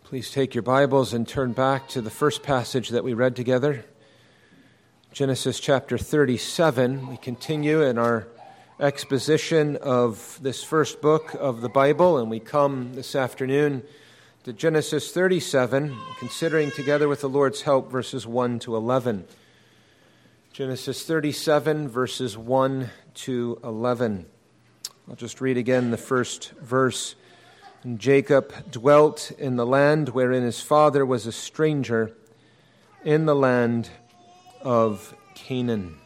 Please take your Bibles and turn back to the first passage that we read together, Genesis chapter 37. We continue in our exposition of this first book of the Bible, and we come this afternoon to Genesis 37, considering together with the Lord's help verses 1 to 11. Genesis 37, verses 1 to 11. I'll just read again the first verse. And Jacob dwelt in the land wherein his father was a stranger, in the land of Canaan.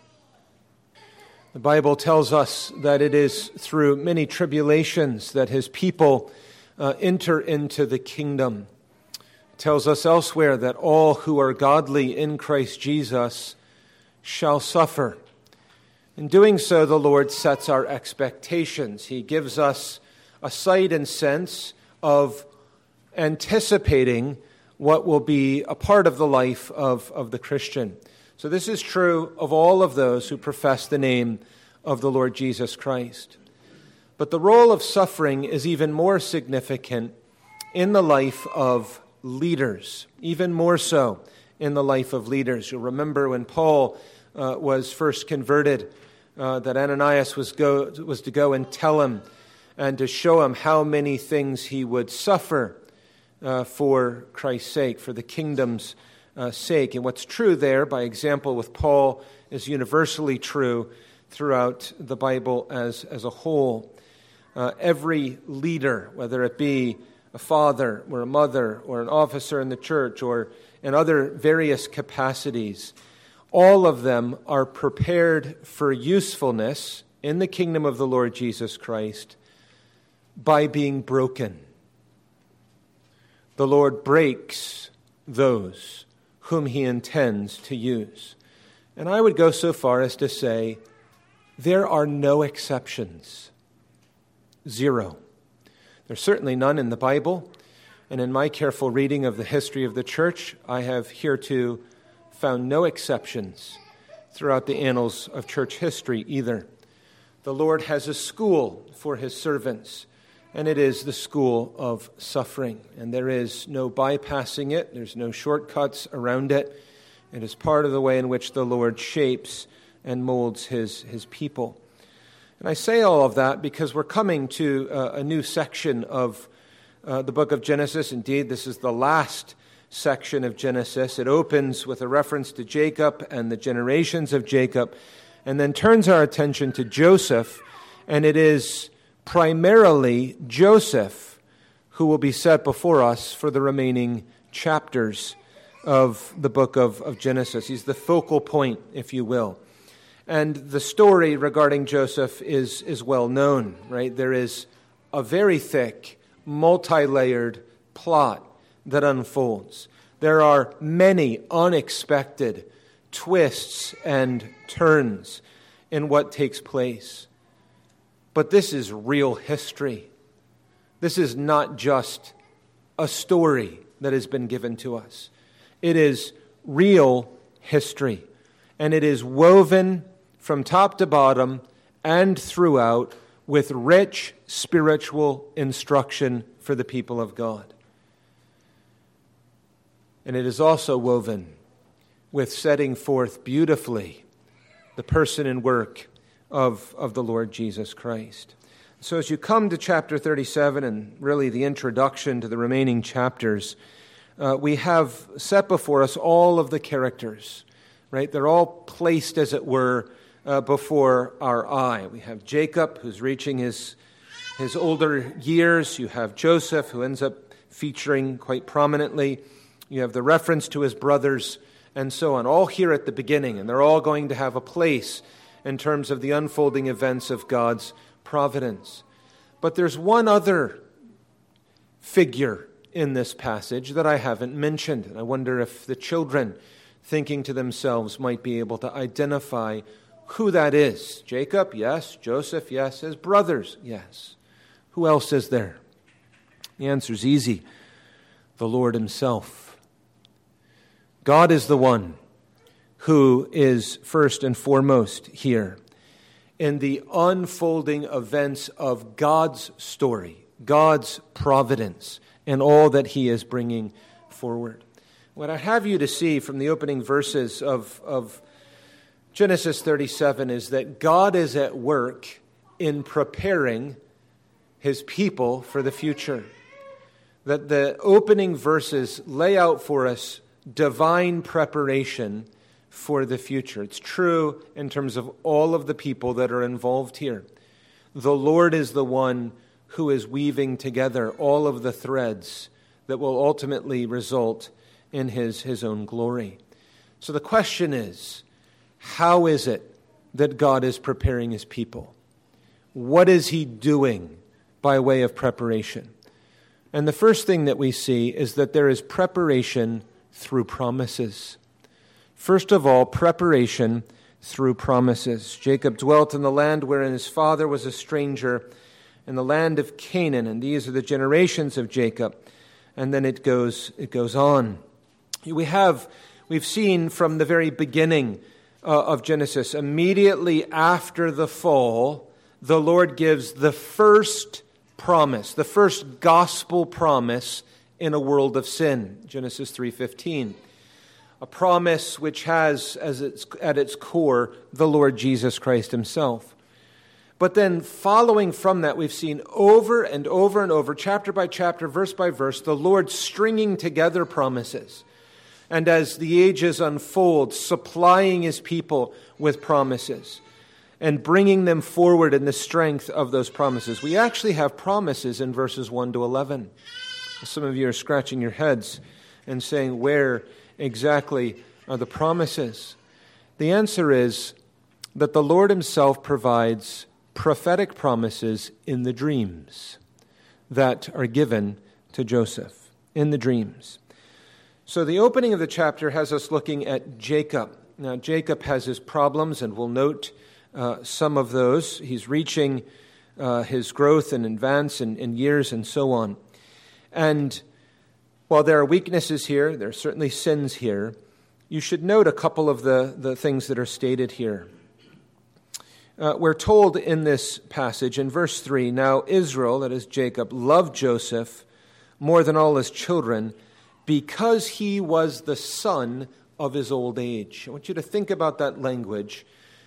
The Bible tells us that it is through many tribulations that his people enter into the kingdom. It tells us elsewhere that all who are godly in Christ Jesus shall suffer. In doing so, the Lord sets our expectations. He gives us a sight and sense of anticipating what will be a part of the life of the Christian. So this is true of all of those who profess the name of the Lord Jesus Christ. But the role of suffering is even more significant in the life of leaders, even more so in the life of leaders. You'll remember when Paul was first converted, that Ananias was to go and tell him and to show him how many things he would suffer for Christ's sake, for the kingdom's sake. And what's true there, by example with Paul, is universally true throughout the Bible as a whole. Every leader, whether it be a father or a mother or an officer in the church or in other various capacities, all of them are prepared for usefulness in the kingdom of the Lord Jesus Christ by being broken. The Lord breaks those whom he intends to use. And I would go so far as to say there are no exceptions. Zero. There's certainly none in the Bible, and in my careful reading of the history of the church, I have hereto found no exceptions throughout the annals of church history either. The Lord has a school for his servants, and it is the school of suffering. And there is no bypassing it. There's no shortcuts around it. It is part of the way in which the Lord shapes and molds his people. And I say all of that because we're coming to a new section of the book of Genesis. Indeed, this is the last section of Genesis. It opens with a reference to Jacob and the generations of Jacob, and then turns our attention to Joseph, and it is primarily Joseph who will be set before us for the remaining chapters of the book of Genesis. He's the focal point, if you will. And the story regarding Joseph is well known, right? There is a very thick, multi-layered plot that unfolds. There are many unexpected twists and turns in what takes place. But this is real history. This is not just a story that has been given to us. It is real history. And it is woven from top to bottom and throughout with rich spiritual instruction for the people of God. And it is also woven with setting forth beautifully the person and work of the Lord Jesus Christ. So as you come to chapter 37 and really the introduction to the remaining chapters, we have set before us all of the characters, right? They're all placed, as it were, before our eye. We have Jacob, who's reaching his older years. You have Joseph, who ends up featuring quite prominently. You have the reference to his brothers, and so on, all here at the beginning, and they're all going to have a place in terms of the unfolding events of God's providence. But there's one other figure in this passage that I haven't mentioned, and I wonder if the children, thinking to themselves, might be able to identify who that is. Jacob, yes. Joseph, yes. His brothers, yes. Who else is there? The answer's easy. The Lord himself. God is the one who is first and foremost here in the unfolding events of God's story, God's providence in all that he is bringing forward. What I have you to see from the opening verses of Genesis 37 is that God is at work in preparing his people for the future. That the opening verses lay out for us divine preparation for the future. It's true in terms of all of the people that are involved here. The Lord is the one who is weaving together all of the threads that will ultimately result in his own glory. So the question is, how is it that God is preparing his people? What is he doing by way of preparation? And the first thing that we see is that there is preparation through promises. First of all, preparation through promises. Jacob dwelt in the land wherein his father was a stranger, in the land of Canaan, and these are the generations of Jacob. And then it goes on. We've seen from the very beginning of Genesis, immediately after the fall, the Lord gives the first promise, the first gospel promise in a world of sin. Genesis 3:15. A promise which has at its core the Lord Jesus Christ himself. But then following from that, we've seen over and over and over, chapter by chapter, verse by verse, the Lord stringing together promises. And as the ages unfold, supplying his people with promises and bringing them forward in the strength of those promises. We actually have promises in verses 1 to 11. Some of you are scratching your heads and saying, where exactly are the promises? The answer is that the Lord himself provides prophetic promises in the dreams that are given to Joseph, in the dreams. So the opening of the chapter has us looking at Jacob. Now, Jacob has his problems, and we'll note some of those. He's reaching his growth and advance in years and so on. And while there are weaknesses here, there are certainly sins here, you should note a couple of the things that are stated here. We're told in this passage, in verse 3, now Israel, that is Jacob, loved Joseph more than all his children because he was the son of his old age. I want you to think about that language.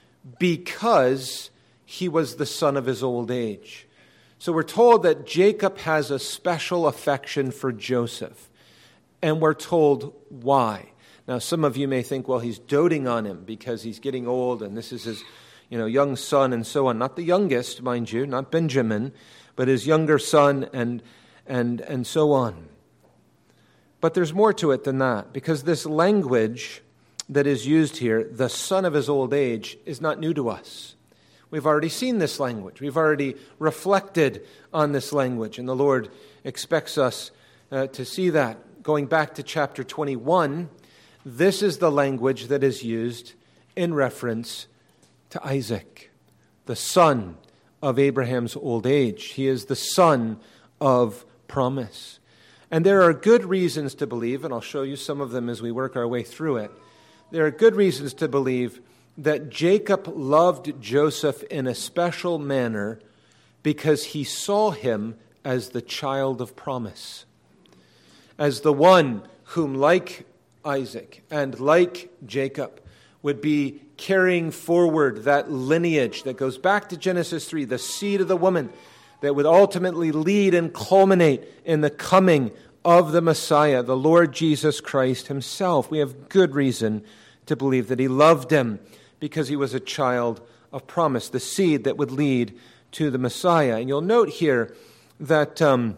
Because he was the son of his old age. So we're told that Jacob has a special affection for Joseph. And we're told why. Now, some of you may think, well, he's doting on him because he's getting old and this is his young son and so on. Not the youngest, mind you, not Benjamin, but his younger son and so on. But there's more to it than that, because this language that is used here, the son of his old age, is not new to us. We've already seen this language. We've already reflected on this language, and the Lord expects us to see that. Going back to chapter 21, this is the language that is used in reference to Isaac, the son of Abraham's old age. He is the son of promise. And there are good reasons to believe, and I'll show you some of them as we work our way through it. There are good reasons to believe that Jacob loved Joseph in a special manner because he saw him as the child of promise, as the one whom, like Isaac and like Jacob, would be carrying forward that lineage that goes back to Genesis 3, the seed of the woman that would ultimately lead and culminate in the coming of the Messiah, the Lord Jesus Christ himself. We have good reason to believe that he loved him because he was a child of promise, the seed that would lead to the Messiah. And you'll note here that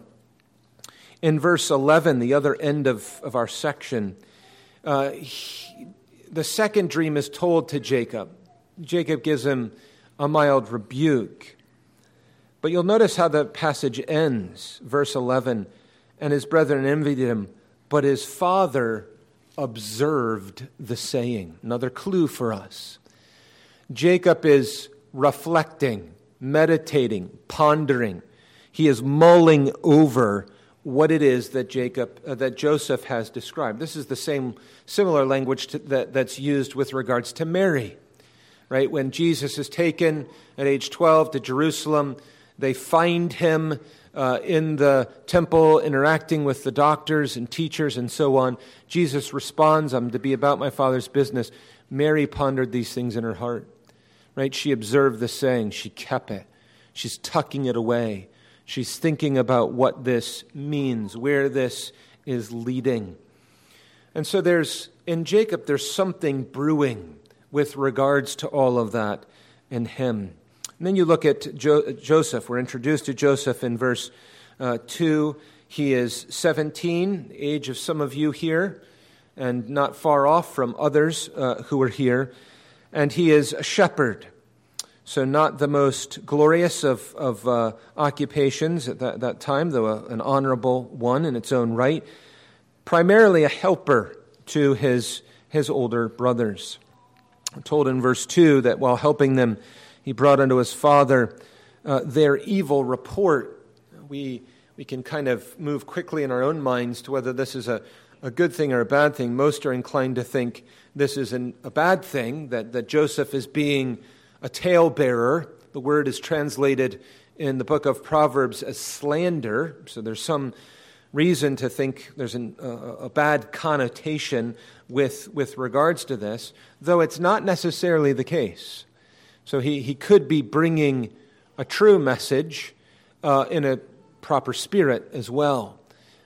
in verse 11, the other end of our section, the second dream is told to Jacob. Jacob gives him a mild rebuke. But you'll notice how the passage ends, verse 11, and his brethren envied him, but his father observed the saying. Another clue for us. Jacob is reflecting, meditating, pondering. He is mulling over what it is that Joseph has described. This is the similar language that's used with regards to Mary, right? When Jesus is taken at age 12 to Jerusalem, they find him in the temple, interacting with the doctors and teachers and so on. Jesus responds, I'm to be about my Father's business. Mary pondered these things in her heart. Right? She observed the saying. She kept it. She's tucking it away. She's thinking about what this means, where this is leading. And so in Jacob, there's something brewing with regards to all of that in him. And then you look at Joseph. We're introduced to Joseph in verse 2. He is 17, the age of some of you here, and not far off from others who are here. And he is a shepherd. So not the most glorious of occupations at that time, though an honorable one in its own right. Primarily a helper to his older brothers. I'm told in verse 2 that while helping them, he brought unto his father their evil report. We can kind of move quickly in our own minds to whether this is a good thing or a bad thing. Most are inclined to think this is a bad thing, that Joseph is being a talebearer. The word is translated in the book of Proverbs as slander, so there's some reason to think there's a bad connotation with regards to this, though it's not necessarily the case. So he could be bringing a true message in a proper spirit as well.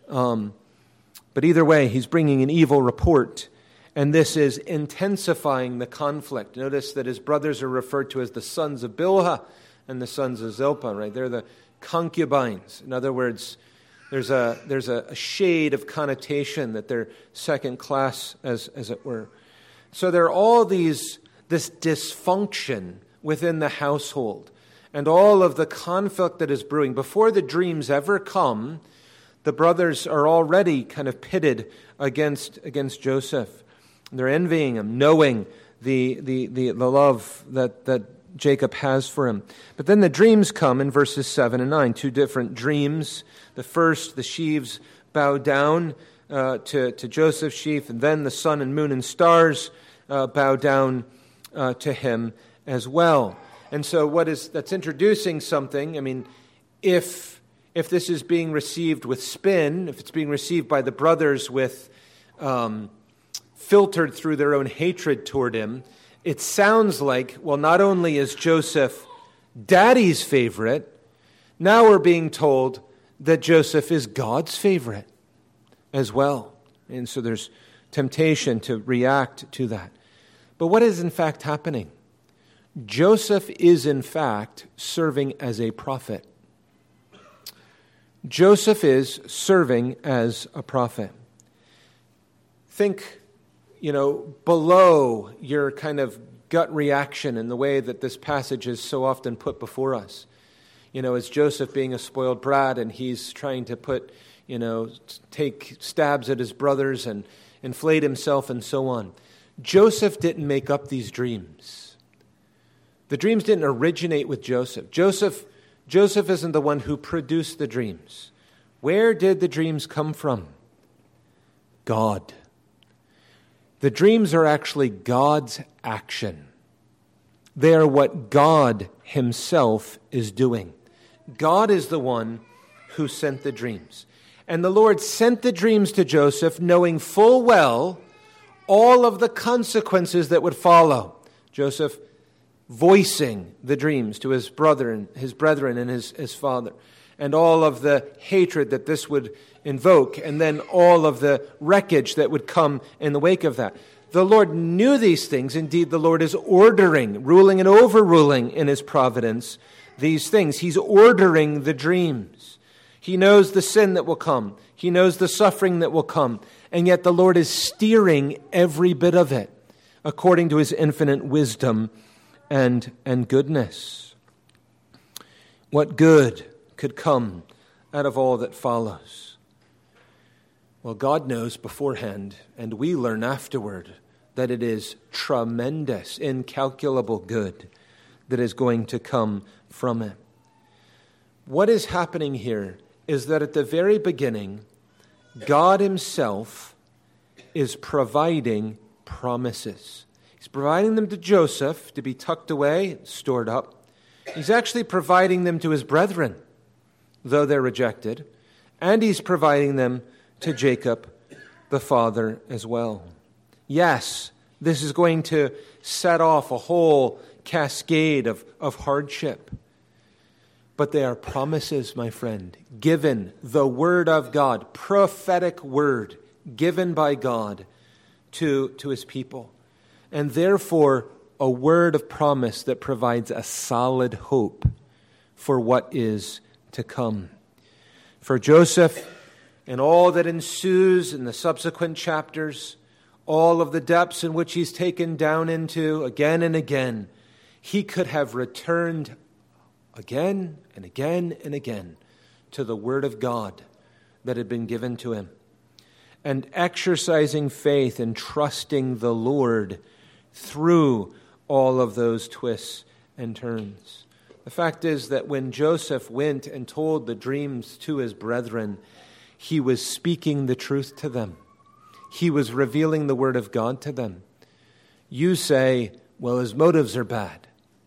But either way, he's bringing an evil report, and this is intensifying the conflict. Notice that his brothers are referred to as the sons of Bilhah and the sons of Zilpah, right? They're the concubines. In other words, there's a shade of connotation that they're second class, as it were. So there are all this dysfunction within the household and all of the conflict that is brewing. Before the dreams ever come, the brothers are already kind of pitted against Joseph. They're envying him, knowing the love that Jacob has for him. But then the dreams come in verses 7 and 9, two different dreams. The first, the sheaves bow down to Joseph's sheaf, and then the sun and moon and stars bow down to him as well. And so that's introducing something. I mean, if this is being received with spin, if it's being received by the brothers with filtered through their own hatred toward him, it sounds like, well, not only is Joseph daddy's favorite, now we're being told that Joseph is God's favorite as well. And so there's temptation to react to that. But what is in fact happening? Joseph is in fact serving as a prophet. Joseph is serving as a prophet. Think, below your kind of gut reaction in the way that this passage is so often put before us. As Joseph being a spoiled brat, and he's trying to take stabs at his brothers and inflate himself and so on. Joseph didn't make up these dreams. The dreams didn't originate with Joseph. Joseph isn't the one who produced the dreams. Where did the dreams come from? God. The dreams are actually God's action. They are what God himself is doing. God is the one who sent the dreams. And the Lord sent the dreams to Joseph, knowing full well all of the consequences that would follow. Joseph voicing the dreams to his brethren and his father, and all of the hatred that this would invoke, and then all of the wreckage that would come in the wake of that. The Lord knew these things. Indeed, the Lord is ordering, ruling and overruling in his providence these things. He's ordering the dreams. He knows the sin that will come. He knows the suffering that will come. And yet the Lord is steering every bit of it according to his infinite wisdom and goodness. What good could come out of all that follows? Well, God knows beforehand, and we learn afterward, that it is tremendous, incalculable good that is going to come from it. What is happening here is that at the very beginning, God himself is providing promises. He's providing them to Joseph to be tucked away, stored up. He's actually providing them to his brethren, though they're rejected, and he's providing them to Jacob, the father, as well. Yes, this is going to set off a whole cascade of hardship. But they are promises, my friend, given, the word of God, prophetic word given by God to his people. And therefore, a word of promise that provides a solid hope for what is to come. For Joseph and all that ensues in the subsequent chapters, all of the depths in which he's taken down into again and again, he could have returned again and again and again to the word of God that had been given to him, and exercising faith and trusting the Lord through all of those twists and turns. The fact is that when Joseph went and told the dreams to his brethren, he was speaking the truth to them. He was revealing the word of God to them. You say, well, his motives are bad.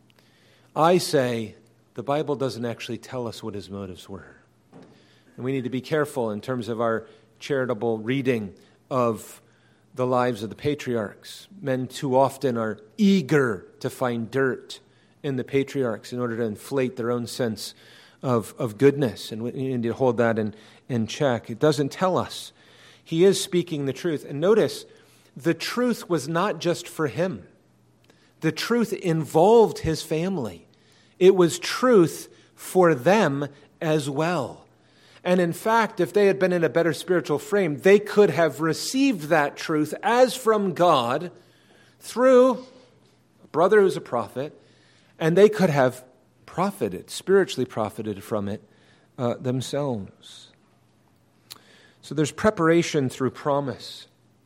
I say, the Bible doesn't actually tell us what his motives were. And we need to be careful in terms of our charitable reading of the lives of the patriarchs. Men too often are eager to find dirt in the patriarchs in order to inflate their own sense of goodness. And we need to hold that in check. It doesn't tell us. He is speaking the truth. And notice, the truth was not just for him. The truth involved his family. It was truth for them as well. And in fact, if they had been in a better spiritual frame, they could have received that truth as from God through a brother who's a prophet, and they could have profited, spiritually profited from it themselves. So there's preparation through promise.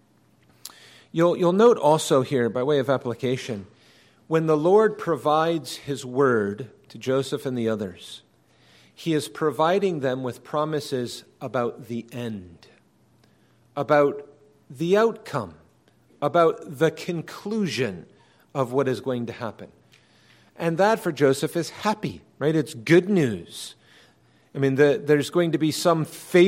You'll note also here, by way of application, when the Lord provides his word to Joseph and the others, he is providing them with promises about the end, about the outcome, about the conclusion of what is going to happen. And that for Joseph is happy, right? It's good news. I mean, there's going to be some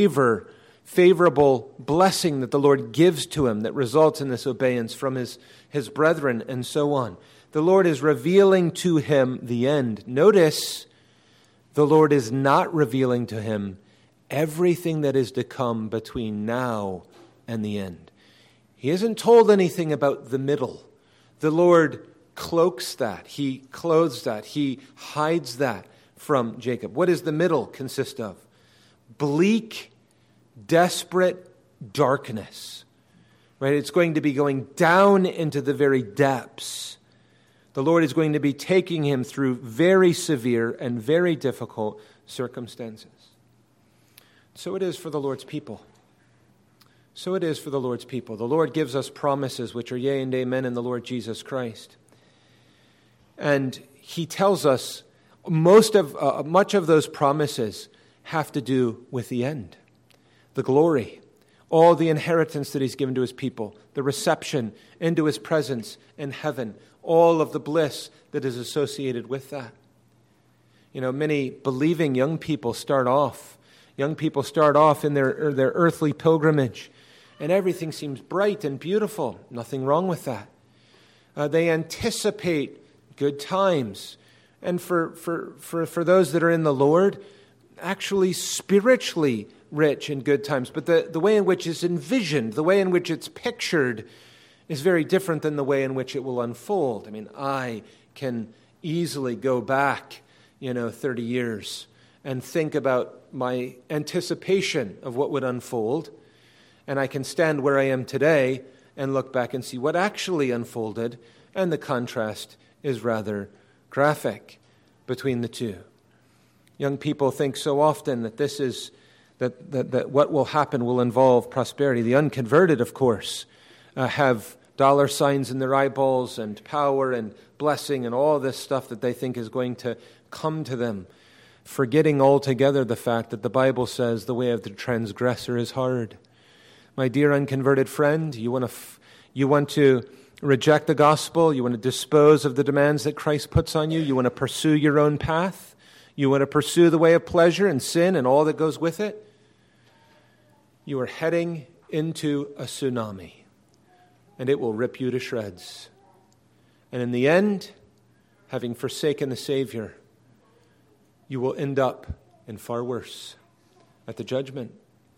favorable blessing that the Lord gives to him that results in this obedience from his brethren and so on. The Lord is revealing to him the end. Notice, the Lord is not revealing to him everything that is to come between now and the end. He isn't told anything about the middle. The Lord cloaks that. He clothes that. He hides that from Jacob. What does the middle consist of? Bleak, desperate darkness. Right? It's going to be going down into the very depths. The Lord is going to be taking him through very severe and very difficult circumstances. So it is for the Lord's people. So it is for the Lord's people. The Lord gives us promises which are yea and amen in the Lord Jesus Christ. And he tells us much of those promises have to do with the end, the glory, all the inheritance that he's given to his people, the reception into his presence in heaven, all of the bliss that is associated with that. You know, many believing young people start off in their earthly pilgrimage, and everything seems bright and beautiful. Nothing wrong with that. They anticipate good times. And for those that are in the Lord, actually spiritually rich in good times. But the way in which it's envisioned, the way in which it's pictured, is very different than the way in which it will unfold. I mean, I can easily go back, 30 years and think about my anticipation of what would unfold. And I can stand where I am today and look back and see what actually unfolded. And the contrast is rather graphic between the two. Young people think so often that this is that what will happen will involve prosperity. The unconverted, of course, have dollar signs in their eyeballs and power and blessing and all this stuff that they think is going to come to them, forgetting altogether the fact that the Bible says the way of the transgressor is hard. My dear unconverted friend, you want to reject the gospel, you want to dispose of the demands that Christ puts on you, you want to pursue your own path, You want to pursue the way of pleasure and sin and all that goes with it? You are heading into a tsunami, and it will rip you to shreds. And in the end, having forsaken the Savior, you will end up in far worse at the judgment.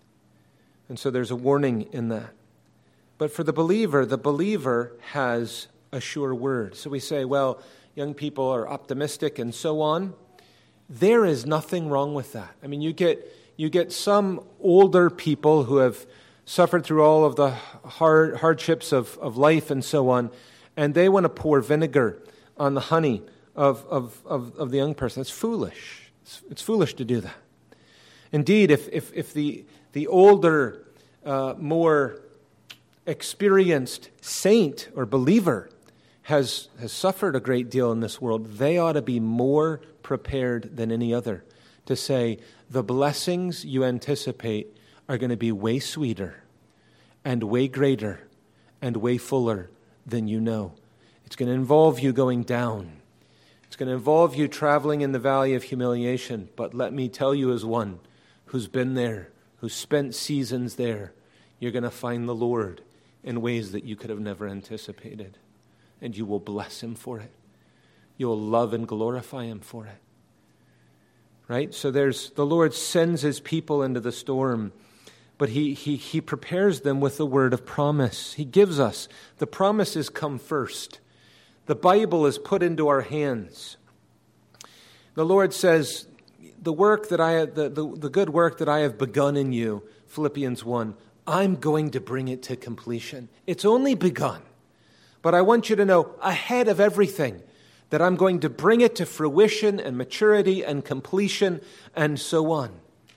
And so there's a warning in that. But for the believer has a sure word. So we say, well, young people are optimistic and so on. There is nothing wrong with that. I mean, you get some older people who have suffered through all of the hardships of life and so on, and they want to pour vinegar on the honey of the young person. It's foolish. It's foolish to do that. Indeed, if the older, more experienced saint or believer has suffered a great deal in this world, they ought to be more prepared than any other to say, the blessings you anticipate are going to be way sweeter and way greater and way fuller than you know. It's going to involve you going down. It's going to involve you traveling in the valley of humiliation. But let me tell you, as one who's been there, who's spent seasons there, you're going to find the Lord in ways that you could have never anticipated. And you will bless Him for it. You will love and glorify Him for it. Right? So the Lord sends His people into the storm, but He prepares them with the word of promise. He gives us. The promises come first. The Bible is put into our hands. The Lord says, the good work that I have begun in you, Philippians 1, I'm going to bring it to completion. It's only begun. But I want you to know ahead of everything that I'm going to bring it to fruition and maturity and completion and so on.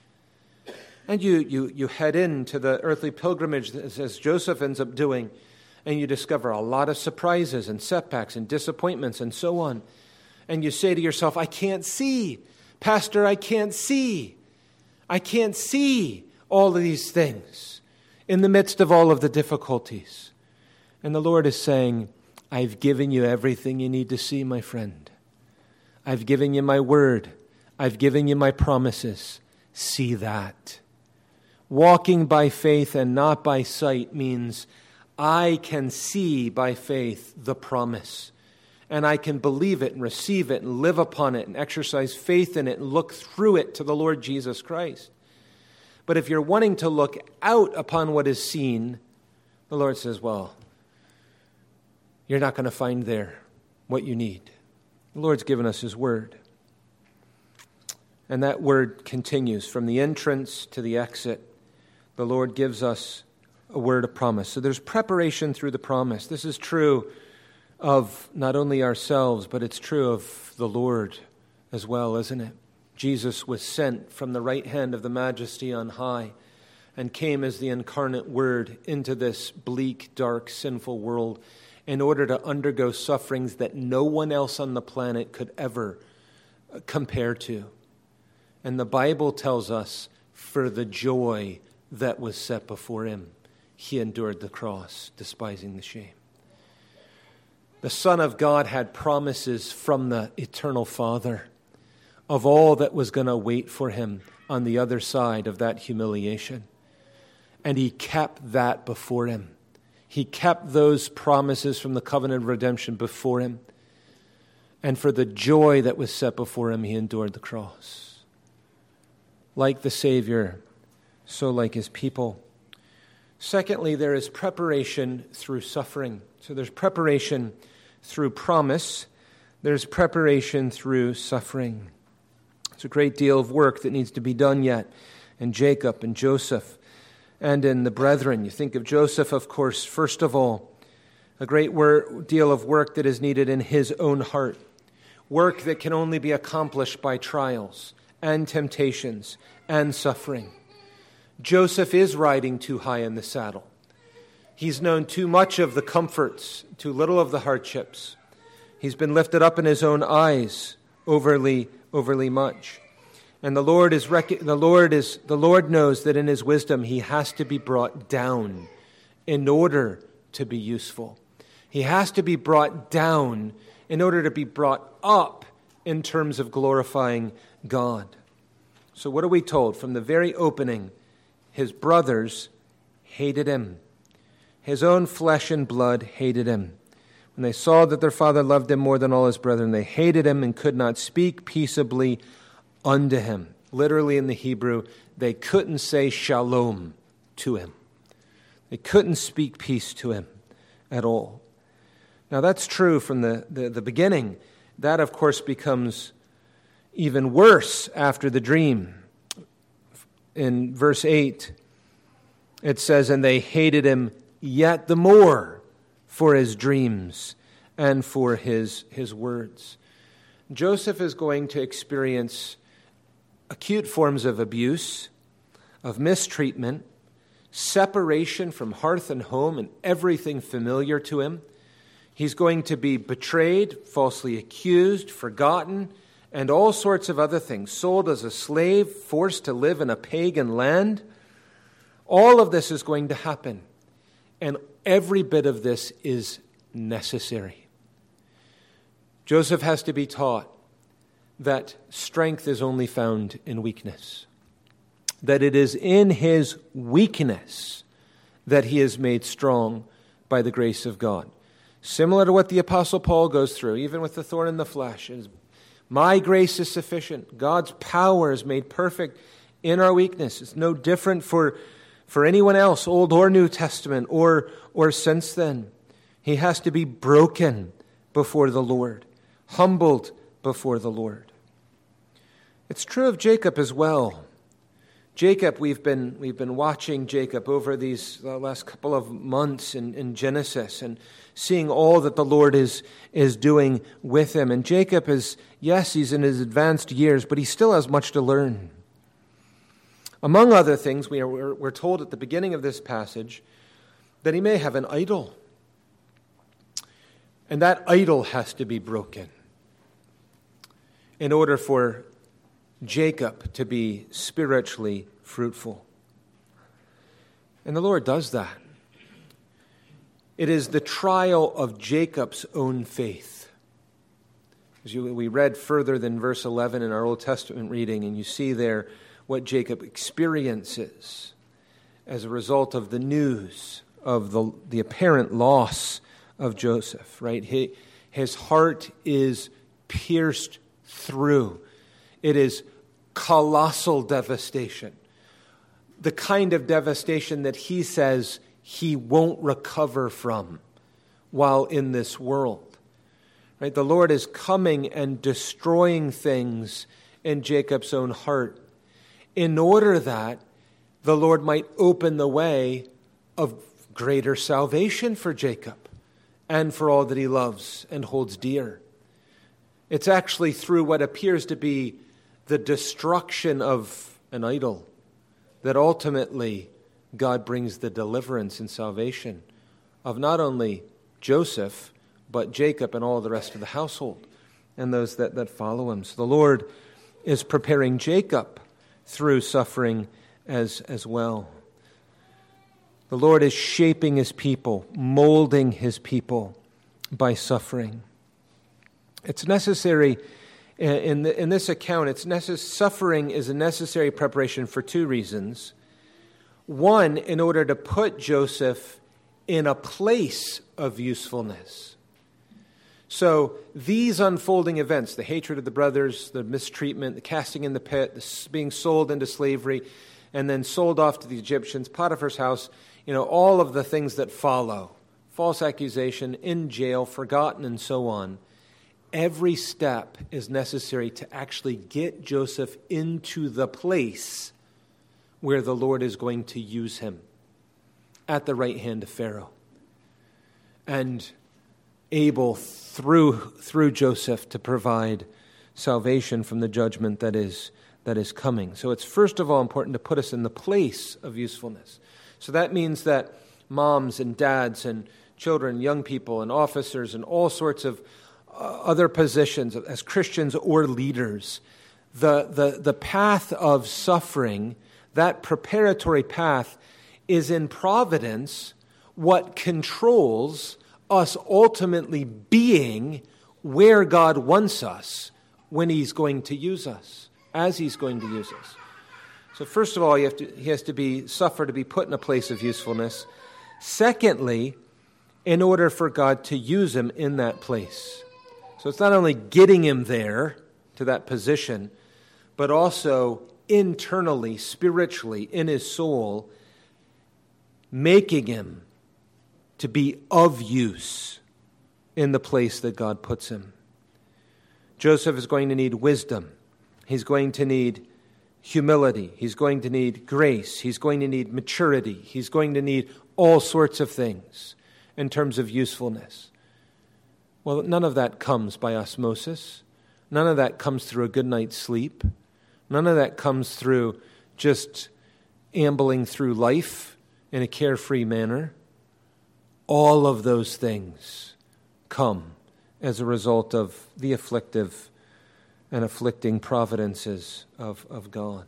And you head into the earthly pilgrimage as Joseph ends up doing, and you discover a lot of surprises and setbacks and disappointments and so on. And you say to yourself, I can't see. Pastor, I can't see. I can't see all of these things in the midst of all of the difficulties. And the Lord is saying, I've given you everything you need to see, my friend. I've given you my word. I've given you my promises. See that. Walking by faith and not by sight means I can see by faith the promise. And I can believe it and receive it and live upon it and exercise faith in it and look through it to the Lord Jesus Christ. But if you're wanting to look out upon what is seen, the Lord says, well, you're not going to find there what you need. The Lord's given us His word. And that word continues from the entrance to the exit. The Lord gives us a word of promise. So there's preparation through the promise. This is true of not only ourselves, but it's true of the Lord as well, isn't it? Jesus was sent from the right hand of the Majesty on high and came as the incarnate Word into this bleak, dark, sinful world in order to undergo sufferings that no one else on the planet could ever compare to. And the Bible tells us, for the joy that was set before Him, He endured the cross, despising the shame. The Son of God had promises from the eternal Father of all that was going to wait for Him on the other side of that humiliation. And He kept that before Him. He kept those promises from the covenant of redemption before Him. And for the joy that was set before Him, He endured the cross. Like the Savior, so like His people. Secondly, there is preparation through suffering. So there's preparation through promise. There's preparation through suffering. It's a great deal of work that needs to be done yet in Jacob and Joseph and in the brethren. You think of Joseph, of course, first of all, a great deal of work that is needed in his own heart. Work that can only be accomplished by trials and temptations and suffering. Joseph is riding too high in the saddle. He's known too much of the comforts, too little of the hardships. He's been lifted up in his own eyes overly much. And the Lord knows that in His wisdom He has to be brought down in order to be useful. He has to be brought down in order to be brought up in terms of glorifying God. So what are we told? From the very opening, his brothers hated him. His own flesh and blood hated him. When they saw that their father loved him more than all his brethren, they hated him and could not speak peaceably unto him. Literally in the Hebrew, they couldn't say shalom to him. They couldn't speak peace to him at all. Now that's true from the beginning. That, of course, becomes even worse after the dream. In verse 8, it says, and they hated him yet the more for his dreams and for his words. Joseph is going to experience acute forms of abuse, of mistreatment, separation from hearth and home and everything familiar to him. He's going to be betrayed, falsely accused, forgotten, and all sorts of other things, sold as a slave, forced to live in a pagan land. All of this is going to happen, and every bit of this is necessary. Joseph has to be taught that strength is only found in weakness, that it is in his weakness that he is made strong by the grace of God. Similar to what the Apostle Paul goes through, even with the thorn in the flesh. My grace is sufficient. God's power is made perfect in our weakness. It's no different for anyone else, Old or New Testament, or since then. He has to be broken before the Lord, humbled before the Lord. It's true of Jacob as well. Jacob, we've been watching Jacob over these last couple of months in Genesis and seeing all that the Lord is doing with him. And Jacob is, yes, he's in his advanced years, but he still has much to learn. Among other things, we're told at the beginning of this passage that he may have an idol. And that idol has to be broken in order for Jacob to be spiritually fruitful. And the Lord does that. It is the trial of Jacob's own faith. As we read further than verse 11 in our Old Testament reading, and you see there what Jacob experiences as a result of the news of the apparent loss of Joseph, right? His heart is pierced through. It is colossal devastation. The kind of devastation that he says he won't recover from while in this world. Right? The Lord is coming and destroying things in Jacob's own heart in order that the Lord might open the way of greater salvation for Jacob and for all that he loves and holds dear. It's actually through what appears to be the destruction of an idol that ultimately God brings the deliverance and salvation of not only Joseph, but Jacob and all the rest of the household and those that follow him. So the Lord is preparing Jacob through suffering as well. The Lord is shaping his people, molding his people by suffering. It's necessary in this account. Suffering is a necessary preparation for two reasons. One, in order to put Joseph in a place of usefulness. So these unfolding events, the hatred of the brothers, the mistreatment, the casting in the pit, the being sold into slavery, and then sold off to the Egyptians, Potiphar's house, all of the things that follow, false accusation, in jail, forgotten, and so on. Every step is necessary to actually get Joseph into the place where the Lord is going to use him at the right hand of Pharaoh, and able through Joseph to provide salvation from the judgment that is coming. So it's first of all important to put us in the place of usefulness. So that means that moms and dads and children, young people and officers and all sorts of other positions as Christians or leaders, the path of suffering, that preparatory path, is in providence what controls us ultimately being where God wants us when he's going to use us, as he's going to use us. So first of all, he has to suffer to be put in a place of usefulness. Secondly, in order for God to use him in that place. So it's not only getting him there to that position, but also internally, spiritually, in his soul, making him to be of use in the place that God puts him. Joseph is going to need wisdom. He's going to need humility. He's going to need grace. He's going to need maturity. He's going to need all sorts of things in terms of usefulness. Well, none of that comes by osmosis. None of that comes through a good night's sleep. None of that comes through just ambling through life in a carefree manner. All of those things come as a result of the afflictive and afflicting providences of God.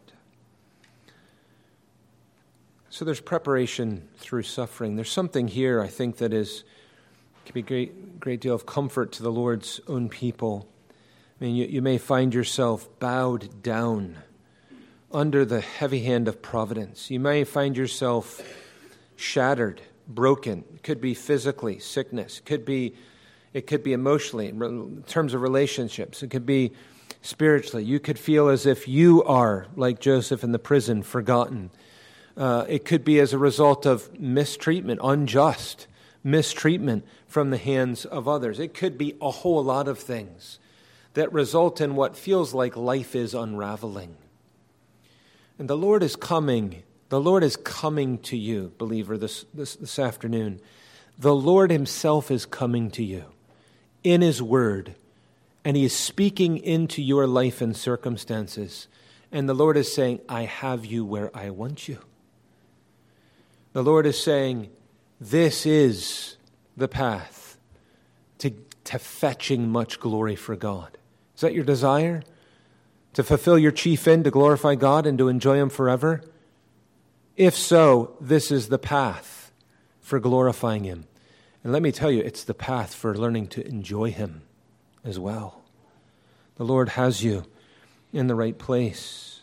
So there's preparation through suffering. There's something here, I think, that can be a great deal of comfort to the Lord's own people. I mean, you may find yourself bowed down under the heavy hand of providence. You may find yourself shattered, broken. It could be physically, sickness. It could be emotionally, in terms of relationships. It could be spiritually. You could feel as if you are, like Joseph in the prison, forgotten. It could be as a result of mistreatment, unjust mistreatment from the hands of others. It could be a whole lot of things that result in what feels like life is unraveling. And the Lord is coming. The Lord is coming to you, believer, this afternoon. The Lord himself is coming to you in his word, and he is speaking into your life and circumstances. And the Lord is saying, I have you where I want you. The Lord is saying, this is the path to fetching much glory for God. Is that your desire? To fulfill your chief end, to glorify God and to enjoy him forever? If so, this is the path for glorifying him. And let me tell you, it's the path for learning to enjoy him as well. The Lord has you in the right place.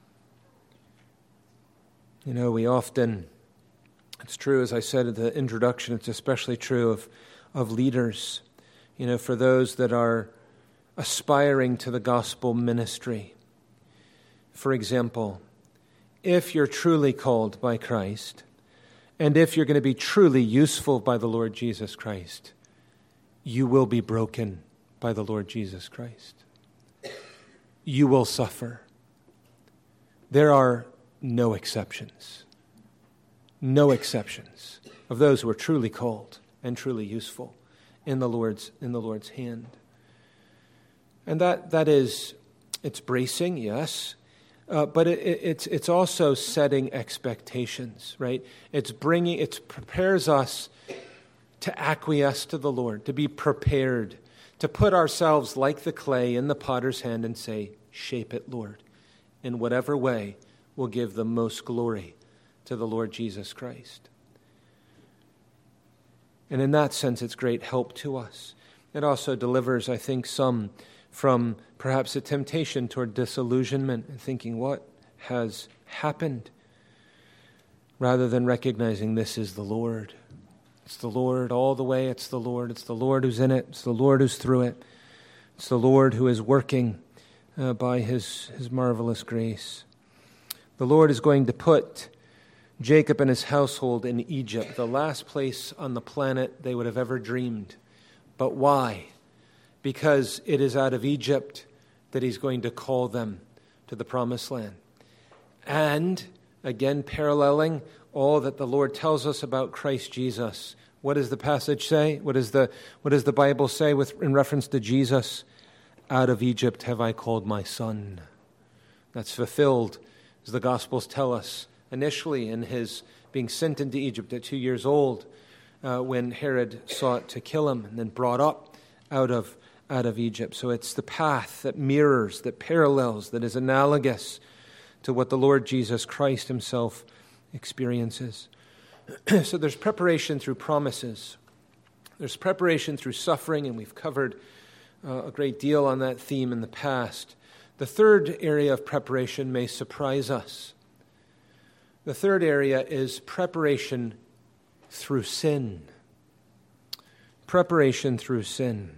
You know, we often, it's true, as I said in the introduction, it's especially true of leaders, you know, for those that are aspiring to the gospel ministry. For example, if you're truly called by Christ, and if you're going to be truly useful by the Lord Jesus Christ, you will be broken by the Lord Jesus Christ. You will suffer. There are no exceptions. No exceptions of those who are truly called and truly useful in the Lord's hand. And that is, it's bracing, yes, but it's also setting expectations, right? It prepares us to acquiesce to the Lord, to be prepared, to put ourselves like the clay in the potter's hand and say, shape it, Lord, in whatever way will give the most glory to the Lord Jesus Christ. And in that sense, it's great help to us. It also delivers, I think, some from perhaps a temptation toward disillusionment and thinking, what has happened? Rather than recognizing this is the Lord. It's the Lord all the way. It's the Lord. It's the Lord who's in it. It's the Lord who's through it. It's the Lord who is working by his marvelous grace. The Lord is going to put Jacob and his household in Egypt, the last place on the planet they would have ever dreamed. But why? Because it is out of Egypt that he's going to call them to the promised land. And, again, paralleling all that the Lord tells us about Christ Jesus. What does the passage say? What does the Bible say in reference to Jesus? Out of Egypt have I called my son. That's fulfilled, as the Gospels tell us, initially in his being sent into Egypt at 2 years old, when Herod sought to kill him, and then brought up out of Egypt. So it's the path that mirrors, that parallels, that is analogous to what the Lord Jesus Christ himself experiences. So there's preparation through promises. There's preparation through suffering, and we've covered a great deal on that theme in the past. The third area of preparation may surprise us. The third area is preparation through sin. Preparation through sin.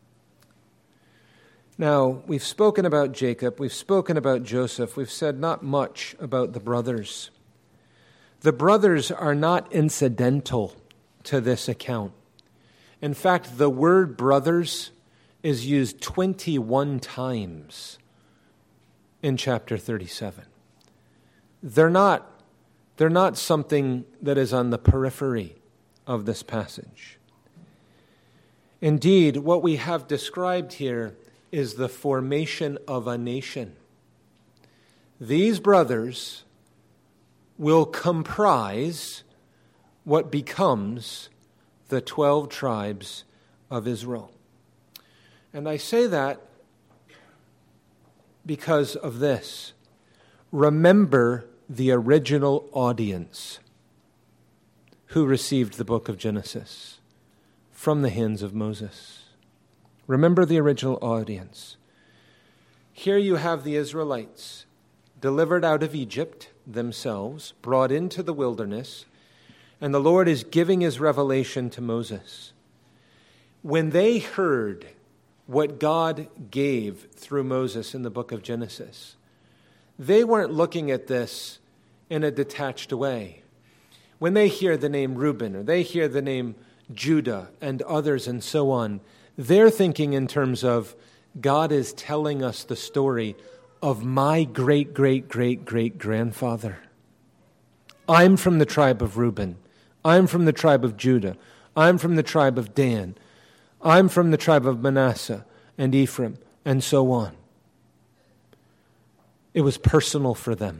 Now, we've spoken about Jacob, we've spoken about Joseph, we've said not much about the brothers. The brothers are not incidental to this account. In fact, the word brothers is used 21 times in chapter 37. They're not something that is on the periphery of this passage. Indeed, what we have described here is the formation of a nation. These brothers will comprise what becomes the 12 tribes of Israel. And I say that because of this. Remember the original audience who received the book of Genesis from the hands of Moses. Remember the original audience. Here you have the Israelites delivered out of Egypt themselves, brought into the wilderness, and the Lord is giving his revelation to Moses. When they heard what God gave through Moses in the book of Genesis, they weren't looking at this in a detached way. When they hear the name Reuben, or they hear the name Judah and others and so on, they're thinking in terms of, God is telling us the story of my great-great-great-great-grandfather. I'm from the tribe of Reuben. I'm from the tribe of Judah. I'm from the tribe of Dan. I'm from the tribe of Manasseh and Ephraim, and so on. It was personal for them.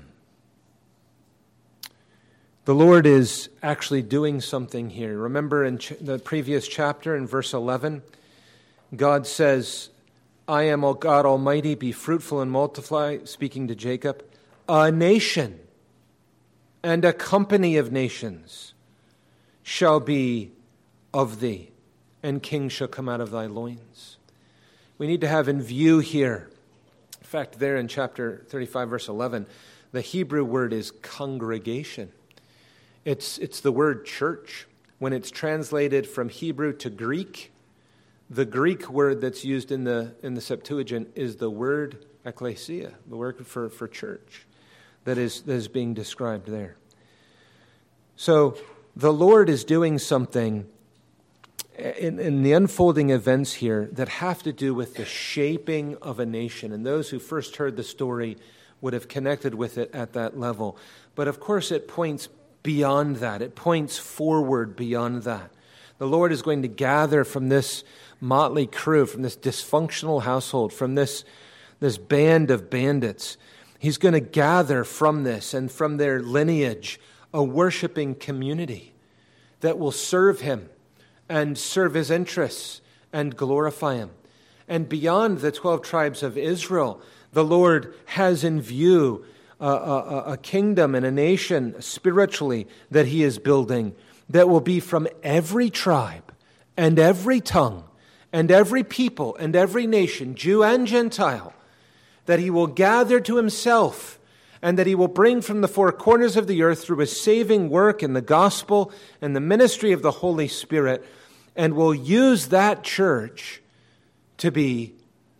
The Lord is actually doing something here. Remember in the previous chapter, in verse 11, God says, I am God Almighty, be fruitful and multiply, speaking to Jacob. A nation and a company of nations shall be of thee, and kings shall come out of thy loins. We need to have in view here, in fact, there in chapter 35, verse 11, the Hebrew word is congregation. It's the word church. When it's translated from Hebrew to Greek, the Greek word that's used in the Septuagint is the word ecclesia, the word for church that is being described there. So the Lord is doing something in the unfolding events here that have to do with the shaping of a nation. And those who first heard the story would have connected with it at that level. But of course it points beyond that. It points forward beyond that. The Lord is going to gather from this motley crew, from this dysfunctional household, from this band of bandits. He's going to gather from this and from their lineage a worshiping community that will serve him and serve his interests and glorify him. And beyond the 12 tribes of Israel, the Lord has in view a kingdom and a nation spiritually that he is building that will be from every tribe and every tongue and every people and every nation, Jew and Gentile, that he will gather to himself and that he will bring from the four corners of the earth through his saving work in the gospel and the ministry of the Holy Spirit, and will use that church to be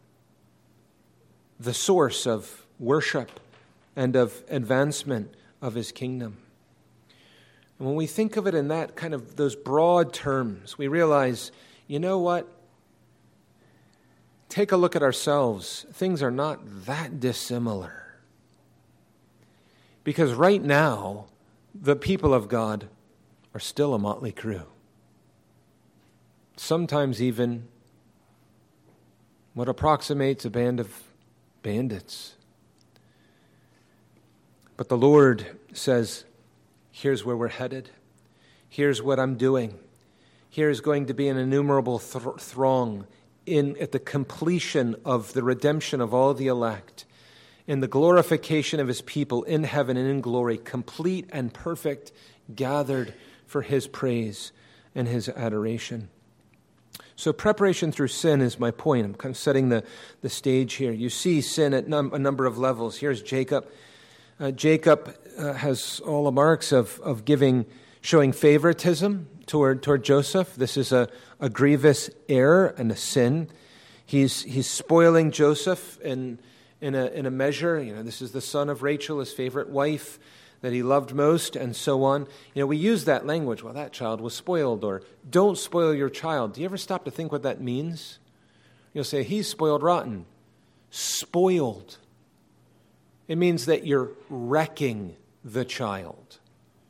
the source of worship and of advancement of his kingdom. And when we think of it in that kind of those broad terms, we realize, you know what? Take a look at ourselves. Things are not that dissimilar. Because right now, the people of God are still a motley crew. Sometimes even what approximates a band of bandits. But the Lord says, here's where we're headed. Here's what I'm doing. Here's going to be an innumerable throng at the completion of the redemption of all the elect, in the glorification of his people in heaven and in glory, complete and perfect, gathered for his praise and his adoration. So preparation through sin is my point. I'm kind of setting the stage here. You see sin at a number of levels. Here's Jacob. Jacob has all the marks of showing favoritism toward Joseph. This is a grievous error and a sin. He's spoiling Joseph in a measure. This is the son of Rachel, his favorite wife that he loved most, and so on. We use that language. Well, that child was spoiled, or don't spoil your child. Do you ever stop to think what that means? You'll say, he's spoiled rotten. Spoiled. It means that you're wrecking the child.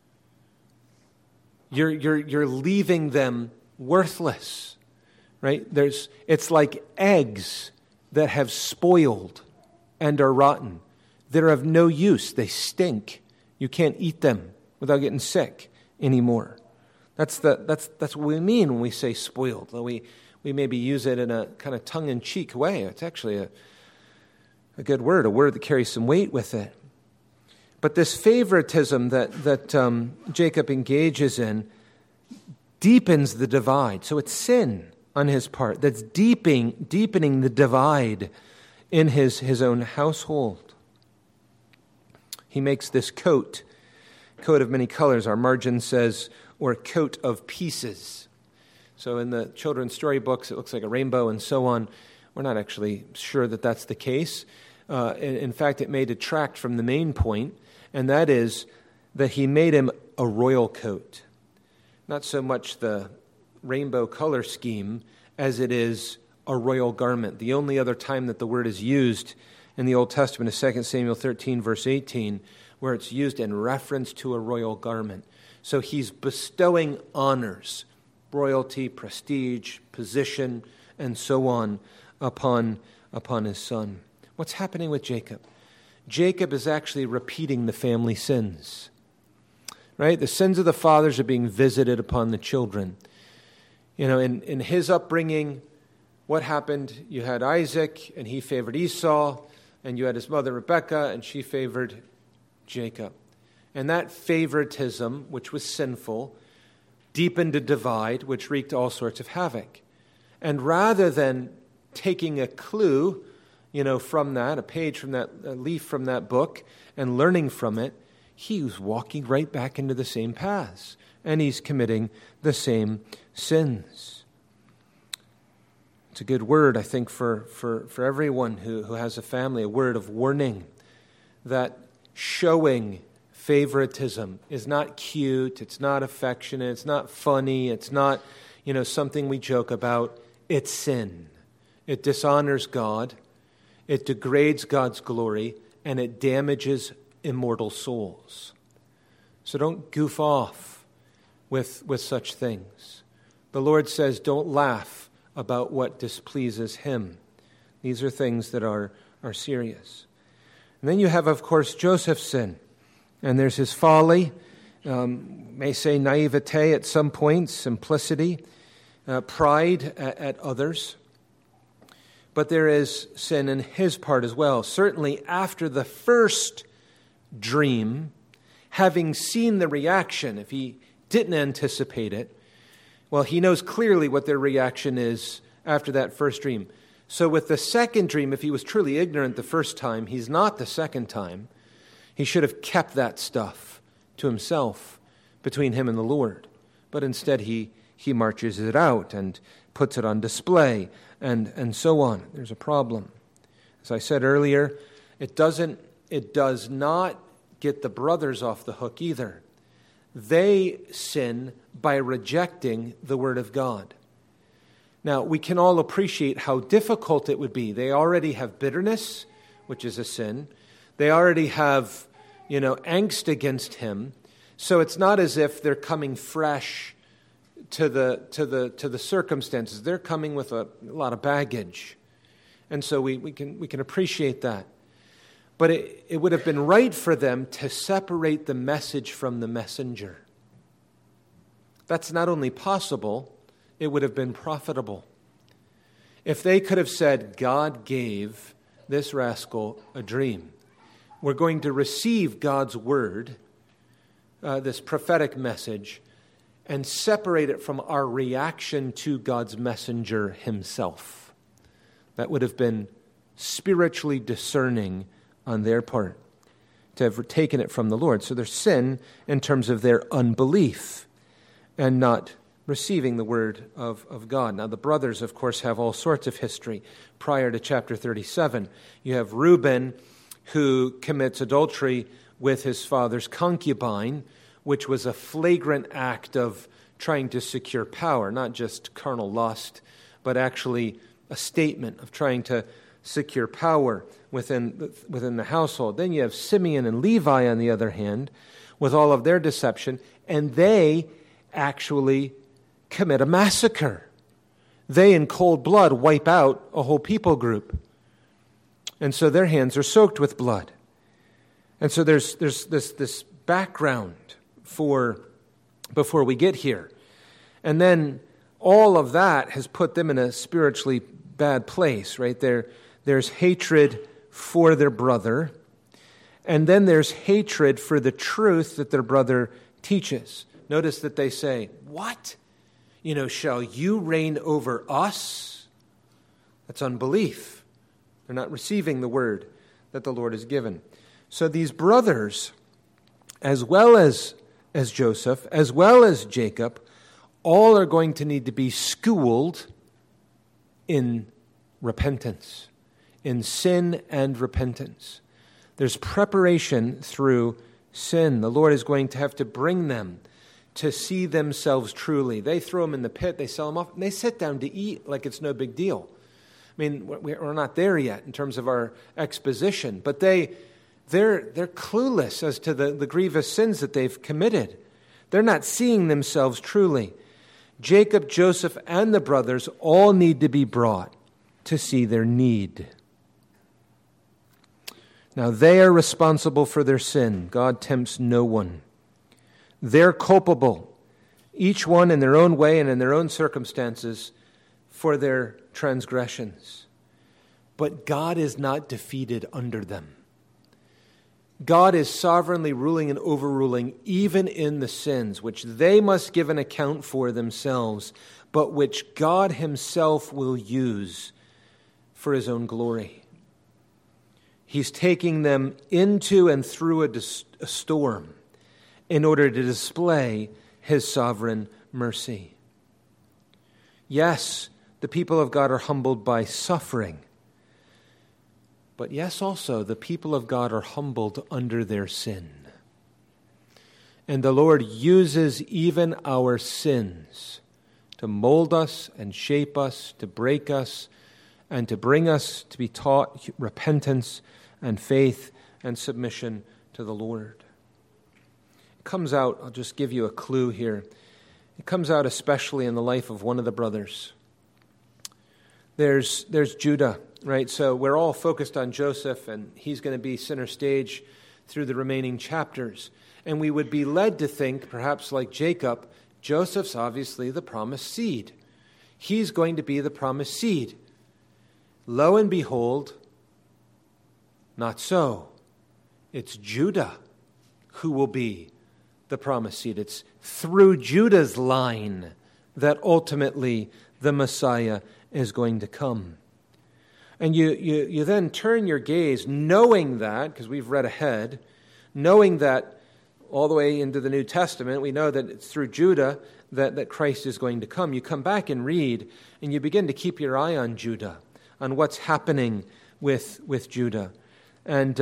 You're leaving them worthless, right? It's like eggs that have spoiled and are rotten. They're of no use. They stink. You can't eat them without getting sick anymore. That's what we mean when we say spoiled. We maybe use it in a kind of tongue-in-cheek way. It's actually a good word, a word that carries some weight with it. But this favoritism that Jacob engages in deepens the divide. So it's sin on his part that's deepening the divide in his own household. He makes this coat of many colors. Our margin says, or coat of pieces. So in the children's storybooks, it looks like a rainbow and so on. We're not actually sure that that's the case. In fact, it may detract from the main point, and that is that he made him a royal coat. Not so much the rainbow color scheme as it is a royal garment. The only other time that the word is used in the Old Testament is 2 Samuel 13, verse 18, where it's used in reference to a royal garment. So he's bestowing honors, royalty, prestige, position, and so on upon his son. What's happening with Jacob? Jacob is actually repeating the family sins. Right? The sins of the fathers are being visited upon the children. In his upbringing, what happened? You had Isaac, and he favored Esau, and you had his mother Rebekah, and she favored Jacob. And that favoritism, which was sinful, deepened a divide, which wreaked all sorts of havoc. And rather than taking a clue, from that, a page from that, a leaf from that book, and learning from it, he was walking right back into the same paths, and he's committing the same sins. It's a good word, I think, for everyone who has a family, a word of warning that showing favoritism is not cute, it's not affectionate, it's not funny, it's not, something we joke about. It's sin. It dishonors God, it degrades God's glory, and it damages immortal souls. So don't goof off with such things. The Lord says, don't laugh about what displeases him. These are things that are serious. And then you have, of course, Joseph's sin. And there's his folly, may say naivete at some points, simplicity, pride at others. But there is sin in his part as well. Certainly after the first dream, having seen the reaction, if he didn't anticipate it, well, he knows clearly what their reaction is after that first dream. So with the second dream, if he was truly ignorant the first time, he's not the second time. He should have kept that stuff to himself between him and the Lord. But instead he marches it out and puts it on display and so on. There's a problem. As I said earlier, it does not get the brothers off the hook either. They sin by rejecting the Word of God. Now, we can all appreciate how difficult it would be. They already have bitterness, which is a sin. They already have, angst against him. So it's not as if they're coming fresh to the circumstances. They're coming with a lot of baggage. And so we can appreciate that. But it would have been right for them to separate the message from the messenger. That's not only possible, it would have been profitable. If they could have said, God gave this rascal a dream. We're going to receive God's word, this prophetic message, and separate it from our reaction to God's messenger himself. That would have been spiritually discerning on their part, to have taken it from the Lord. So there's sin in terms of their unbelief and not receiving the word of God. Now, the brothers, of course, have all sorts of history prior to chapter 37. You have Reuben, who commits adultery with his father's concubine, which was a flagrant act of trying to secure power, not just carnal lust, but actually a statement of trying to secure power within the household. Then you have Simeon and Levi, on the other hand, with all of their deception, and they actually commit a massacre. They, in cold blood, wipe out a whole people group. And so their hands are soaked with blood. And so there's this background before we get here. And then all of that has put them in a spiritually bad place, right? There's hatred for their brother, and then there's hatred for the truth that their brother teaches. Notice that they say, "What? Shall you reign over us?" That's unbelief. They're not receiving the word that the Lord has given. So these brothers, as well as Joseph, as well as Jacob, all are going to need to be schooled in repentance, in sin and repentance. There's preparation through sin. The Lord is going to have to bring them to see themselves truly. They throw them in the pit, they sell them off, and they sit down to eat like it's no big deal. I mean, we're not there yet in terms of our exposition, but they're clueless as to the grievous sins that they've committed. They're not seeing themselves truly. Jacob, Joseph, and the brothers all need to be brought to see their need. Now, they are responsible for their sin. God tempts no one. They're culpable, each one in their own way and in their own circumstances, for their transgressions. But God is not defeated under them. God is sovereignly ruling and overruling even in the sins which they must give an account for themselves, but which God himself will use for his own glory. He's taking them into and through a storm in order to display his sovereign mercy. Yes, the people of God are humbled by suffering. But yes, also, the people of God are humbled under their sin. And the Lord uses even our sins to mold us and shape us, to break us, and to bring us to be taught repentance and faith and submission to the Lord. It comes out, I'll just give you a clue here. It comes out especially in the life of one of the brothers. There's Judah, right? So we're all focused on Joseph, and he's going to be center stage through the remaining chapters. And we would be led to think, perhaps like Jacob, Joseph's obviously the promised seed. He's going to be the promised seed. Lo and behold, not so. It's Judah who will be the promised seed. It's through Judah's line that ultimately the Messiah is going to come. And you then turn your gaze, knowing that, because we've read ahead, knowing that all the way into the New Testament, we know that it's through Judah that Christ is going to come. You come back and read, and you begin to keep your eye on Judah, on what's happening with Judah. And,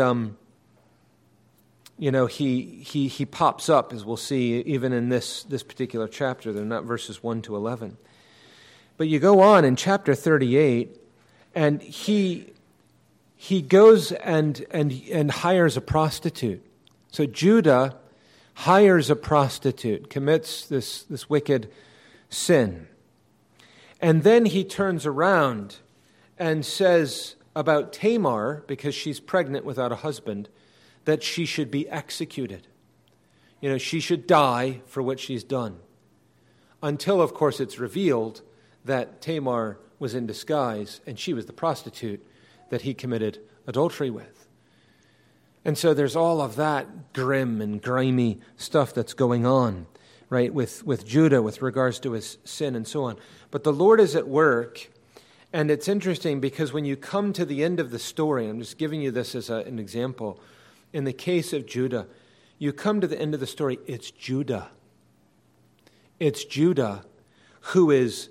he pops up, as we'll see, even in this particular chapter. They're not verses 1 to 11. But you go on in chapter 38, and he goes and hires a prostitute. So Judah hires a prostitute, commits this wicked sin. And then he turns around and says about Tamar, because she's pregnant without a husband, that she should be executed. She should die for what she's done. Until, of course, it's revealed that Tamar was in disguise, and she was the prostitute that he committed adultery with. And so there's all of that grim and grimy stuff that's going on. right, with Judah with regards to his sin and so on. But the Lord is at work, and it's interesting because when you come to the end of the story, I'm just giving you this as an example, in the case of Judah, you come to the end of the story, it's Judah. It's Judah who is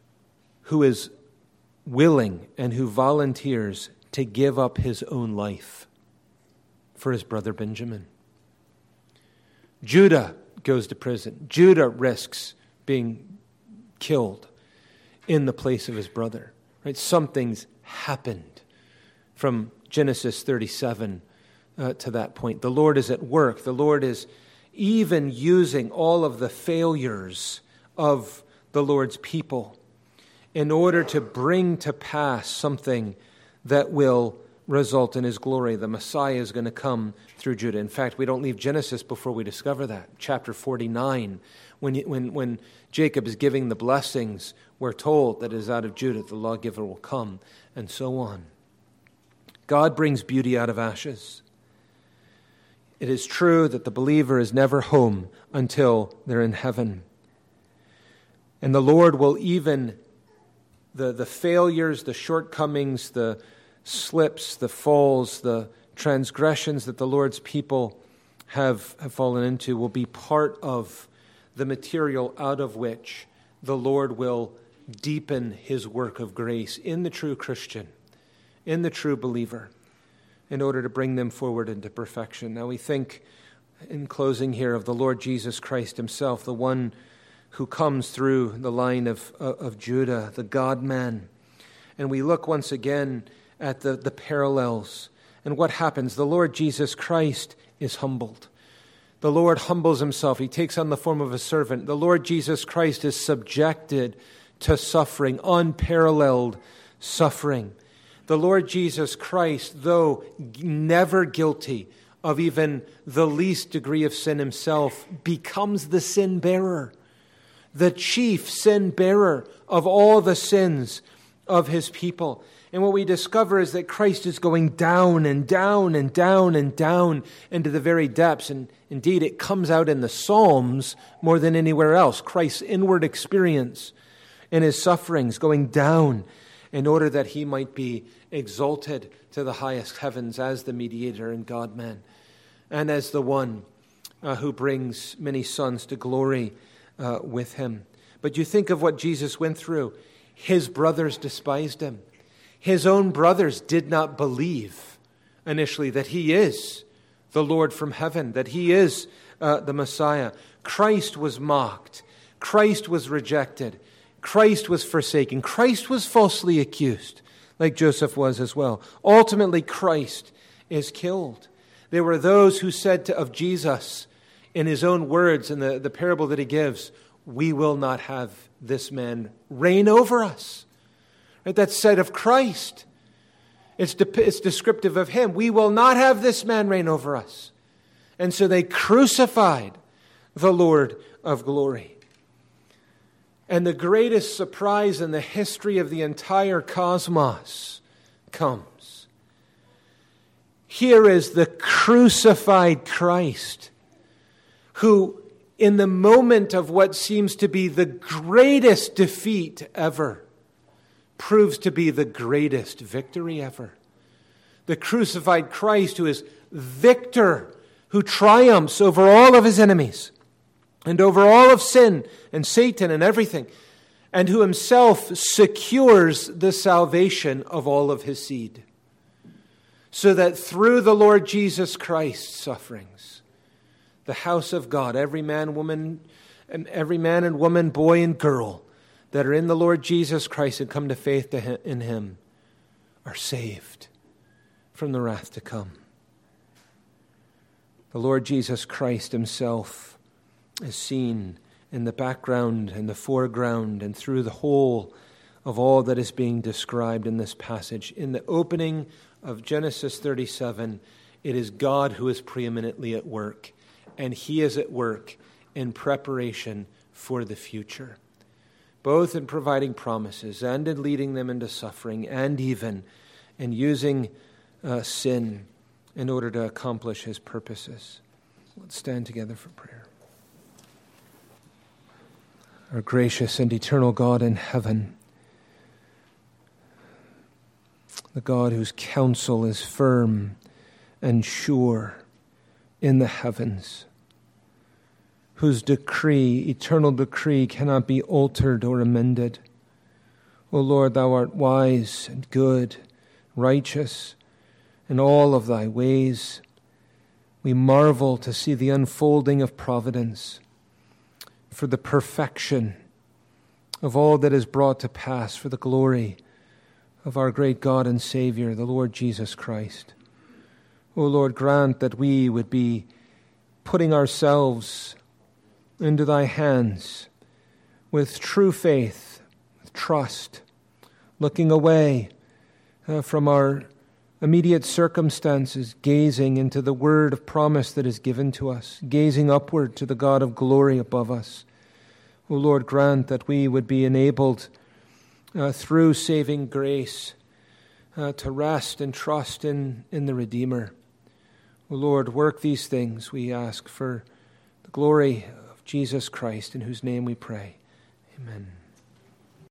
willing and who volunteers to give up his own life for his brother Benjamin. Judah goes to prison. Judah risks being killed in the place of his brother. Right? Something's happened from Genesis 37 to that point. The Lord is at work. The Lord is even using all of the failures of the Lord's people in order to bring to pass something that will result in his glory. The Messiah is going to come through Judah. In fact, we don't leave Genesis before we discover that. Chapter 49, when Jacob is giving the blessings, we're told that it is out of Judah the lawgiver will come, and so on. God brings beauty out of ashes. It is true that the believer is never home until they're in heaven. And the Lord will even, the failures, the shortcomings, the slips, the falls, the transgressions that the Lord's people have fallen into will be part of the material out of which the Lord will deepen his work of grace in the true Christian, in the true believer, in order to bring them forward into perfection. Now we think, in closing here, of the Lord Jesus Christ himself, the one who comes through the line of Judah, the God-man. And we look once again at the parallels. And what happens? The Lord Jesus Christ is humbled. The Lord humbles himself. He takes on the form of a servant. The Lord Jesus Christ is subjected to suffering, unparalleled suffering. The Lord Jesus Christ, though never guilty of even the least degree of sin himself, becomes the sin bearer, the chief sin bearer of all the sins of his people. And what we discover is that Christ is going down and down and down and down into the very depths. And indeed, it comes out in the Psalms more than anywhere else. Christ's inward experience in his sufferings going down in order that he might be exalted to the highest heavens as the mediator and God-man, and as the one who brings many sons to glory with him. But you think of what Jesus went through. His brothers despised him. His own brothers did not believe initially that he is the Lord from heaven, that he is the Messiah. Christ was mocked. Christ was rejected. Christ was forsaken. Christ was falsely accused, like Joseph was as well. Ultimately, Christ is killed. There were those who said of Jesus, in his own words, in the parable that he gives, "We will not have this man reign over us." Right? That's said of Christ. It's descriptive of him. We will not have this man reign over us. And so they crucified the Lord of glory. And the greatest surprise in the history of the entire cosmos comes. Here is the crucified Christ, who in the moment of what seems to be the greatest defeat ever, proves to be the greatest victory ever. The crucified Christ, who is victor, who triumphs over all of his enemies and over all of sin and Satan and everything, and who himself secures the salvation of all of his seed. So that through the Lord Jesus Christ's sufferings, the house of God, every man and woman, boy and girl that are in the Lord Jesus Christ and come to faith in him are saved from the wrath to come. The Lord Jesus Christ himself is seen in the background and the foreground and through the whole of all that is being described in this passage. In the opening of Genesis 37, it is God who is preeminently at work, and he is at work in preparation for the future, both in providing promises and in leading them into suffering, and even in using sin in order to accomplish his purposes. Let's stand together for prayer. our gracious and eternal God in heaven, the God whose counsel is firm and sure in the heavens, whose decree, eternal decree, cannot be altered or amended. O Lord, thou art wise and good, righteous in all of thy ways. We marvel to see the unfolding of providence, for the perfection of all that is brought to pass, for the glory of our great God and Savior, the Lord Jesus Christ. O Lord, grant that we would be putting ourselves into thy hands with true faith, with trust, looking away from our immediate circumstances, gazing into the word of promise that is given to us, gazing upward to the God of glory above us. O Lord, grant that we would be enabled through saving grace to rest and trust in the Redeemer. O Lord, work these things, we ask, for the glory of Jesus Christ, in whose name we pray. Amen.